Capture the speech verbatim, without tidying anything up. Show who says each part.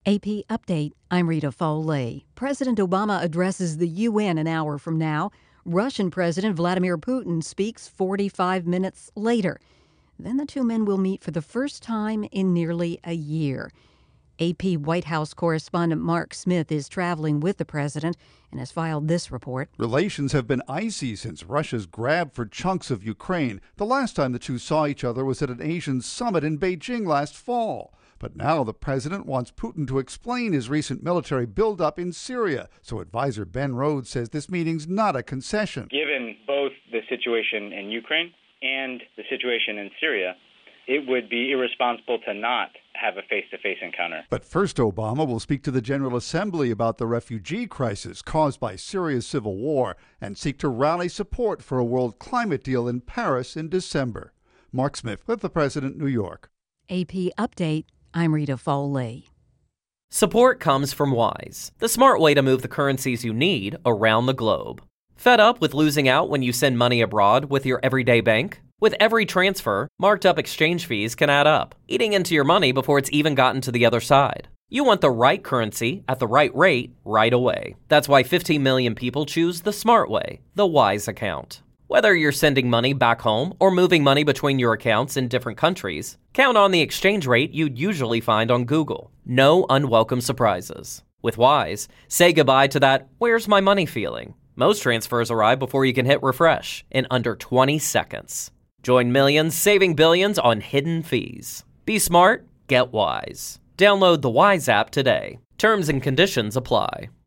Speaker 1: A P Update, I'm Rita Foley. President Obama addresses the U N an hour from now. Russian President Vladimir Putin speaks forty-five minutes later. Then the two men will meet for the first time in nearly a year. A P White House correspondent Mark Smith is traveling with the president and has filed this report.
Speaker 2: Relations have been icy since Russia's grab for chunks of Ukraine. The last time the two saw each other was at an Asian summit in Beijing last fall. But now the president wants Putin to explain his recent military buildup in Syria. So advisor Ben Rhodes says this meeting's not a concession.
Speaker 3: Given both the situation in Ukraine and the situation in Syria, it would be irresponsible to not have a face-to-face encounter.
Speaker 2: But first, Obama will speak to the General Assembly about the refugee crisis caused by Syria's civil war and seek to rally support for a world climate deal in Paris in December. Mark Smith with the President, New York.
Speaker 1: A P Update, I'm Rita Foley.
Speaker 4: Support comes from Wise, the smart way to move the currencies you need around the globe. Fed up with losing out when you send money abroad with your everyday bank? With every transfer, marked up exchange fees can add up, eating into your money before it's even gotten to the other side. You want the right currency at the right rate right away. That's why fifteen million people choose the smart way, the Wise account. Whether you're sending money back home or moving money between your accounts in different countries, count on the exchange rate you'd usually find on Google. No unwelcome surprises. With Wise, say goodbye to that "where's my money" feeling. Most transfers arrive before you can hit refresh in under twenty seconds. Join millions saving billions on hidden fees. Be smart, get Wise. Download the Wise app today. Terms and conditions apply.